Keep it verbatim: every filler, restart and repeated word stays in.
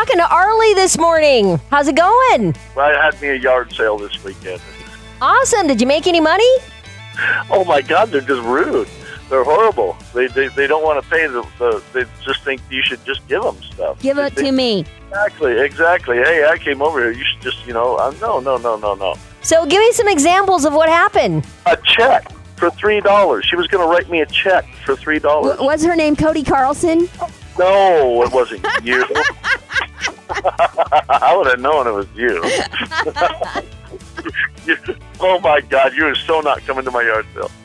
talking to Arlie this morning. How's it going? Well, I had me a yard sale this weekend. Awesome. Did you make any money? Oh, my God, they're just rude. They're horrible. They they, they don't want to pay. The, the They just think you should just give them stuff. Give it they, to me. Exactly, exactly. Hey, I came over here. You should just, you know, uh, no, no, no, no, no. So give me some examples of what happened. A check for three dollars. She was going to write me a check for three dollars. W- was her name Cody Carlson? No, it wasn't you. I would have known it was you. You- oh, my God, you are so not coming to my yard sale.